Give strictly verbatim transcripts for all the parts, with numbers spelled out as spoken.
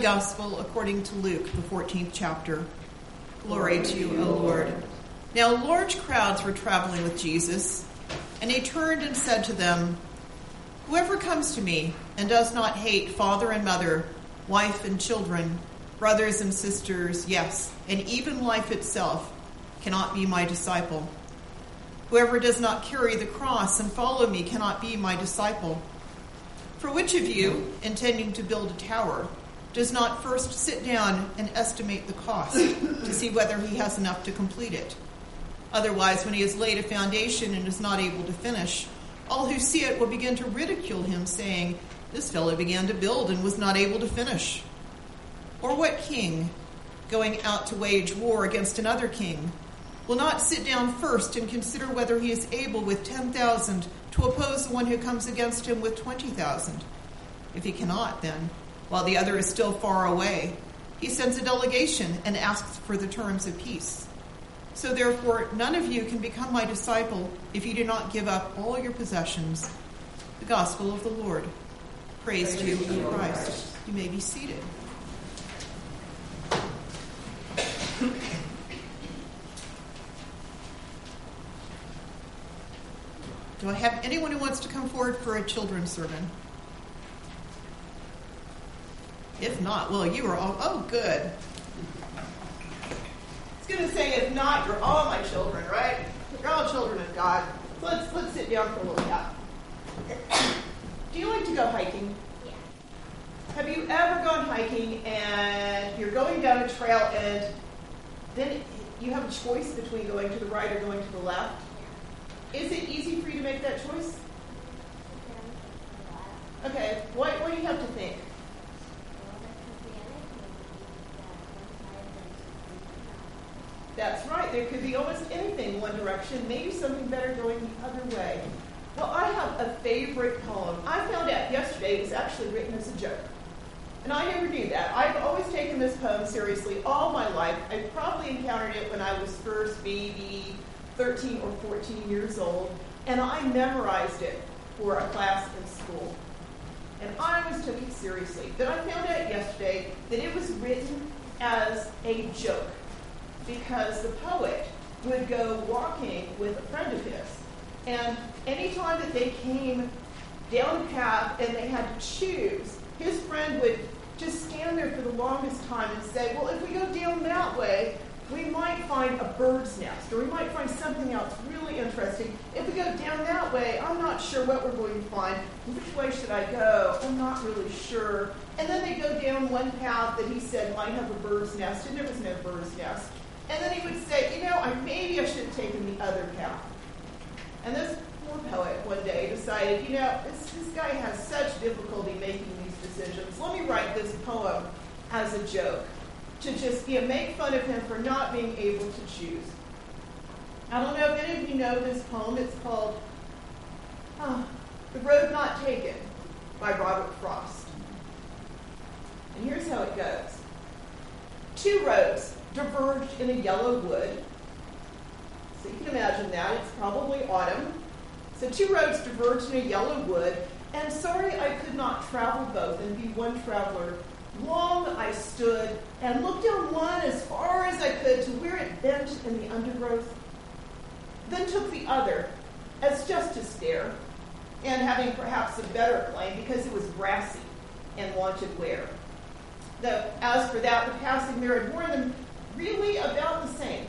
Gospel according to Luke, the fourteenth chapter. Glory to you, O Lord. Now large crowds were traveling with Jesus, and he turned and said to them, "Whoever comes to me and does not hate father and mother, wife and children, brothers and sisters, yes, and even life itself, cannot be my disciple. Whoever does not carry the cross and follow me cannot be my disciple. For which of you, intending to build a tower, does not first sit down and estimate the cost to see whether he has enough to complete it? Otherwise, when he has laid a foundation and is not able to finish, all who see it will begin to ridicule him, saying, 'This fellow began to build and was not able to finish.' Or what king, going out to wage war against another king, will not sit down first and consider whether he is able with ten thousand to oppose the one who comes against him with twenty thousand? If he cannot, then, while the other is still far away, he sends a delegation and asks for the terms of peace. So therefore, none of you can become my disciple if you do not give up all your possessions." The Gospel of the Lord. Praise, Praise to you, O Christ. Christ. You may be seated. Do I have anyone who wants to come forward for a children's sermon? If not, well, you are all, oh, good. I was going to say, if not, you're all my children, right? You're all children of God. So let's, let's sit down for a little chat. Do you like to go hiking? Yeah. Have you ever gone hiking and you're going down a trail and then you have a choice between going to the right or going to the left? Is it easy for you to make that choice? Okay, what, what do you have to think? That's right. There could be almost anything one direction, maybe something better going the other way. Well, I have a favorite poem. I found out yesterday it was actually written as a joke. And I never knew that. I've always taken this poem seriously all my life. I probably encountered it when I was first maybe thirteen or fourteen years old, and I memorized it for a class in school. And I always took it seriously. But I found out yesterday that it was written as a joke because the poet would go walking with a friend of his, and anytime that they came down a path and they had to choose, his friend would just stand there for the longest time and say, well, if we go down that way, we might find a bird's nest, or we might find something else really interesting. If we go down that way, I'm not sure what we're going to find. Which way should I go? I'm not really sure. And then they go down one path that he said might have a bird's nest, and there was no bird's nest. And then he would say, you know, I, maybe I should have taken the other path. And this poor poet one day decided, you know, this, this guy has such difficulty making these decisions. Let me write this poem as a joke, to just, you know, make fun of him for not being able to choose. I don't know if any of you know this poem. It's called oh, The Road Not Taken by Robert Frost. And here's how it goes. Two roads diverged in a yellow wood. So you can imagine that. It's probably autumn. So two roads diverged in a yellow wood, and sorry I could not travel both and be one traveler. Long I stood and looked down one as far as I could to where it bent in the undergrowth, then took the other as just to stare, and having perhaps a better claim because it was grassy and wanted wear. Though, as for that, the passing there had worn them really about the same.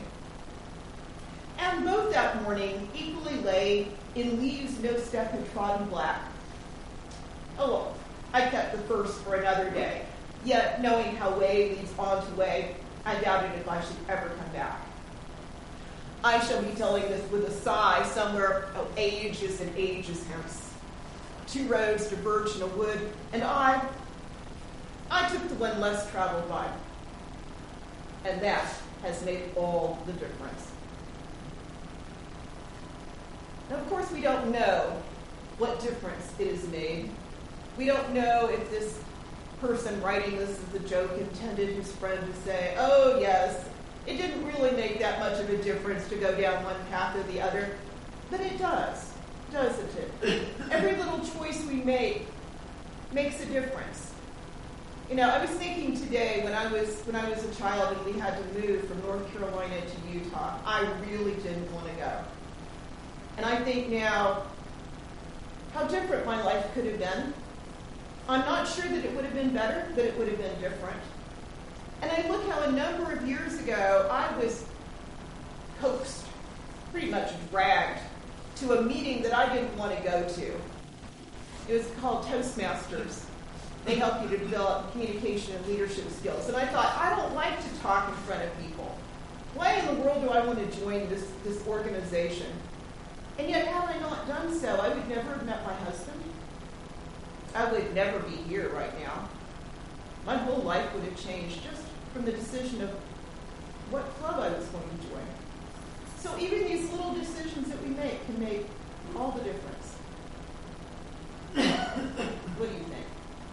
And both that morning equally lay in leaves no step had trodden black. Oh well, I kept the first for another day. Yet, knowing how way leads on to way, I doubted if I should ever come back. I shall be telling this with a sigh somewhere oh, ages and ages hence. Two roads diverged in a wood, and I, I took the one less traveled by. And that has made all the difference. Now, of course, we don't know what difference it has made. We don't know if this person writing this as a joke intended his friend to say, oh, yes, it didn't really make that much of a difference to go down one path or the other. But it does, doesn't it? Every little choice we make makes a difference. You know, I was thinking today when I was when I was a child and we had to move from North Carolina to Utah, I really didn't want to go. And I think now how different my life could have been. I'm not sure that it would have been better, that it would have been different. And I look how a number of years ago I was coaxed, pretty much dragged, to a meeting that I didn't want to go to. It was called Toastmasters. They help you to develop communication and leadership skills. And I thought, I don't like to talk in front of people. Why in the world do I want to join this, this organization? And yet, had I not done so, I would never have met my husband. I would never be here right now. My whole life would have changed just from the decision of what club I was going to join. So even these little decisions that we make can make all the difference. What do you think?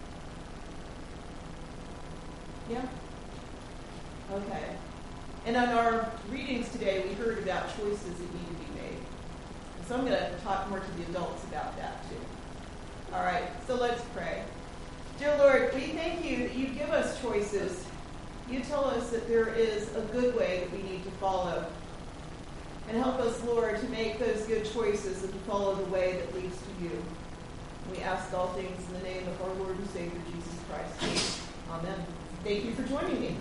Yeah? Okay. And on our readings today, we heard about choices that need to be made. So I'm going to talk more to the adults about that too. All right, so let's pray. Dear Lord, we thank you that you give us choices. You tell us that there is a good way that we need to follow. And help us, Lord, to make those good choices and to follow the way that leads to you. We ask all things in the name of our Lord and Savior, Jesus Christ. Amen. Thank you for joining me.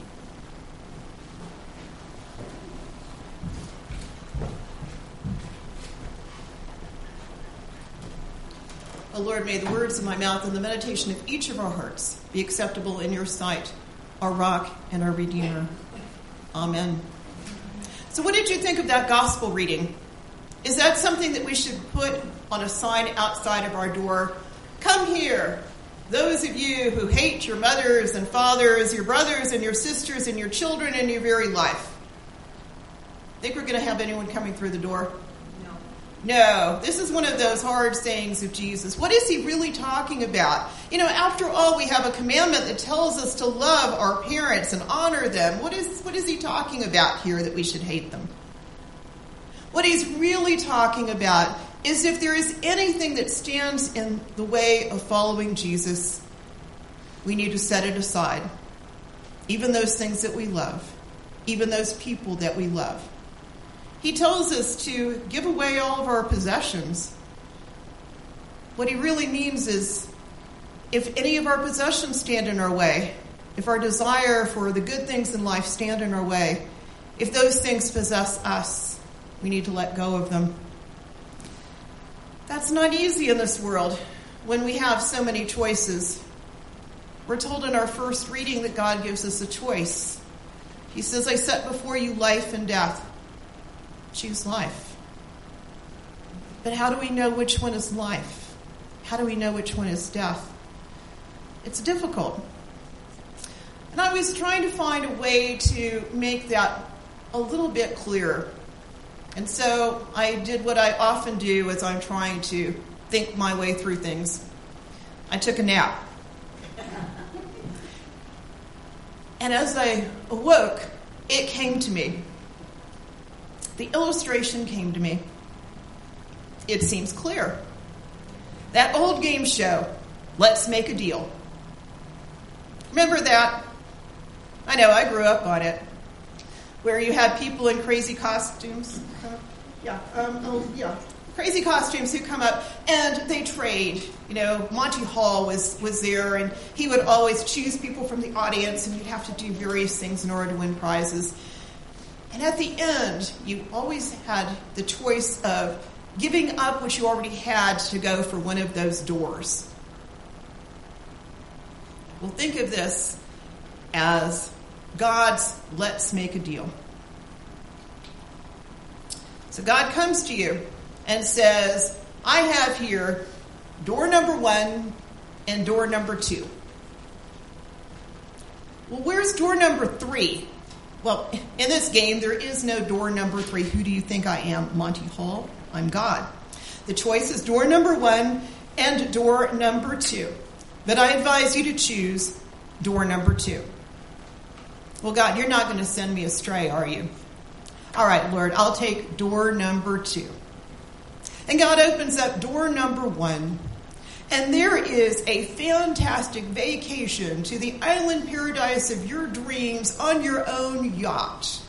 O Lord, may the words of my mouth and the meditation of each of our hearts be acceptable in your sight, our rock and our Redeemer. Amen. So what did you think of that gospel reading? Is that something that we should put on a sign outside of our door? Come here, those of you who hate your mothers and fathers, your brothers and your sisters and your children and your very life. Think we're going to have anyone coming through the door? No, this is one of those hard sayings of Jesus. What is he really talking about? You know, after all, we have a commandment that tells us to love our parents and honor them. What is, what is he talking about here that we should hate them? What he's really talking about is if there is anything that stands in the way of following Jesus, we need to set it aside. Even those things that we love, even those people that we love. He tells us to give away all of our possessions. What he really means is if any of our possessions stand in our way, if our desire for the good things in life stand in our way, if those things possess us, we need to let go of them. That's not easy in this world when we have so many choices. We're told in our first reading that God gives us a choice. He says, I set before you life and death. Choose life. But how do we know which one is life? How do we know which one is death? It's difficult. And I was trying to find a way to make that a little bit clearer. And so I did what I often do as I'm trying to think my way through things. I took a nap. And as I awoke, it came to me. The illustration came to me. It seems clear. That old game show, Let's Make a Deal. Remember that? I know, I grew up on it. Where you had people in crazy costumes. Uh, yeah, um, oh, yeah. Crazy costumes who come up and they trade. You know, Monty Hall was, was there and he would always choose people from the audience and you'd have to do various things in order to win prizes. And at the end, you always had the choice of giving up what you already had to go for one of those doors. Well, think of this as God's let's make a deal. So God comes to you and says, I have here door number one and door number two. Well, where's door number three? Well, in this game, there is no door number three. Who do you think I am? Monty Hall? I'm God. The choice is door number one and door number two. But I advise you to choose door number two. Well, God, you're not going to send me astray, are you? All right, Lord, I'll take door number two. And God opens up door number one. and there is a fantastic vacation to the island paradise of your dreams on your own yacht.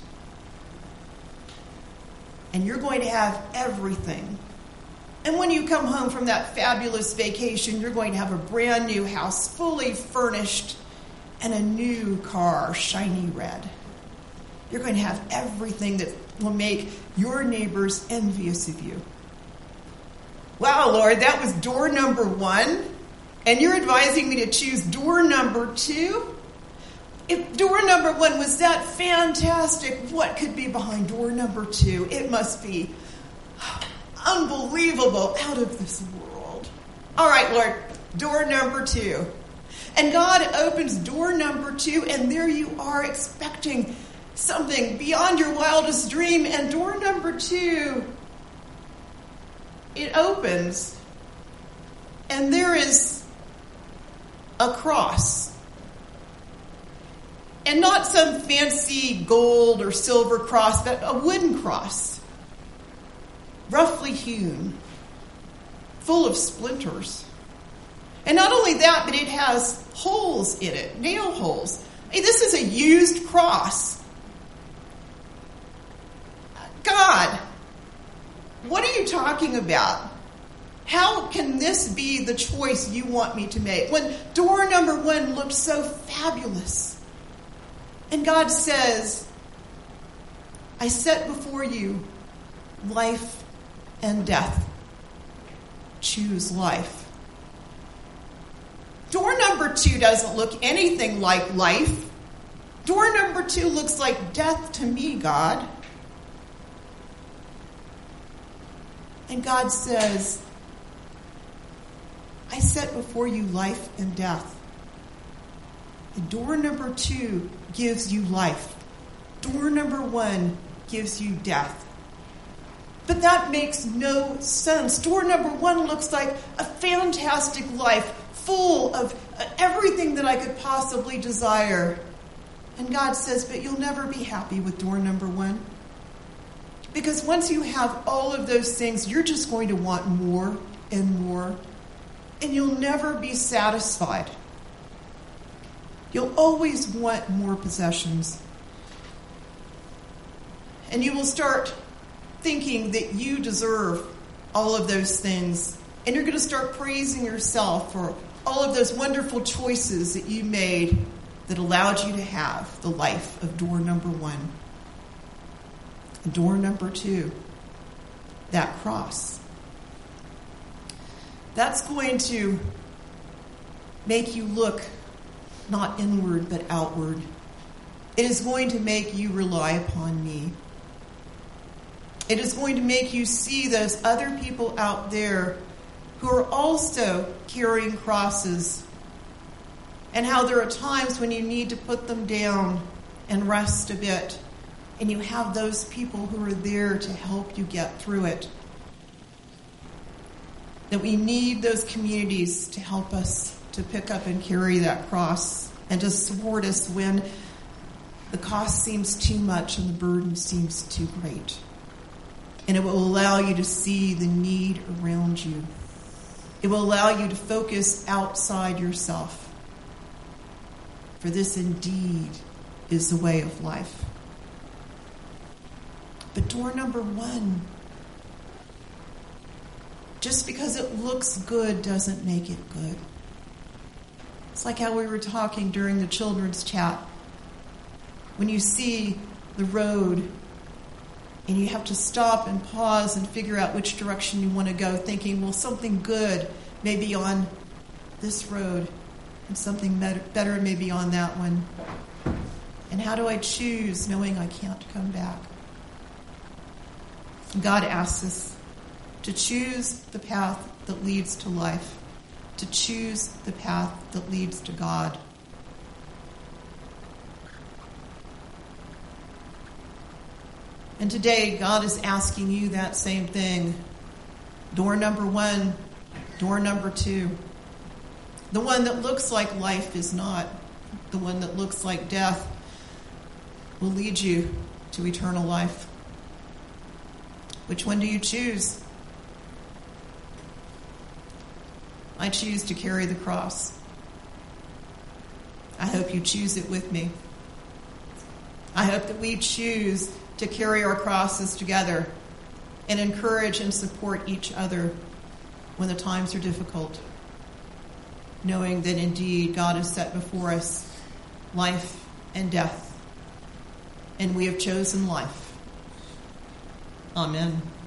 And you're going to have everything. And when you come home from that fabulous vacation, you're going to have a brand new house, fully furnished, and a new car, shiny red. You're going to have everything that will make your neighbors envious of you. Wow, Lord, that was door number one, and you're advising me to choose door number two? If door number one was that fantastic, what could be behind door number two? It must be unbelievable, out of this world. All right, Lord, door number two. And God opens door number two, and there you are expecting something beyond your wildest dream. And door number two, it opens, and there is a cross. And not some fancy gold or silver cross, but a wooden cross, roughly hewn, full of splinters. And not only that, but it has holes in it, nail holes. Hey, this is a used cross. God, what are you talking about? How can this be the choice you want me to make when door number one looked so fabulous? And God says, I set before you life and death. Choose life. Door number two doesn't look anything like life. Door number two looks like death to me, God. And God says, I set before you life and death. And door number two gives you life. Door number one gives you death. But that makes no sense. Door number one looks like a fantastic life, full of everything that I could possibly desire. And God says, but you'll never be happy with door number one. Because once you have all of those things, you're just going to want more and more. And you'll never be satisfied. You'll always want more possessions. And you will start thinking that you deserve all of those things. And you're going to start praising yourself for all of those wonderful choices that you made that allowed you to have the life of door number one. And door number two, that cross. That's going to make you look not inward but outward. It is going to make you rely upon me. It is going to make you see those other people out there who are also carrying crosses, and how there are times when you need to put them down and rest a bit, and you have those people who are there to help you get through it. That we need those communities to help us to pick up and carry that cross and to support us when the cost seems too much and the burden seems too great. And it will allow you to see the need around you. It will allow you to focus outside yourself. For this indeed is the way of life. But door number one, just because it looks good doesn't make it good. It's like how we were talking during the children's chat. When you see the road and you have to stop and pause and figure out which direction you want to go, thinking, well, something good may be on this road and something better may be on that one. And how do I choose knowing I can't come back? God asks us to choose the path that leads to life, to choose the path that leads to God. And today, God is asking you that same thing. Door number one, door number two. The one that looks like life is not. The one that looks like death will lead you to eternal life. Which one do you choose? I choose to carry the cross. I hope you choose it with me. I hope that we choose to carry our crosses together and encourage and support each other when the times are difficult, knowing that indeed God has set before us life and death, and we have chosen life. Amen.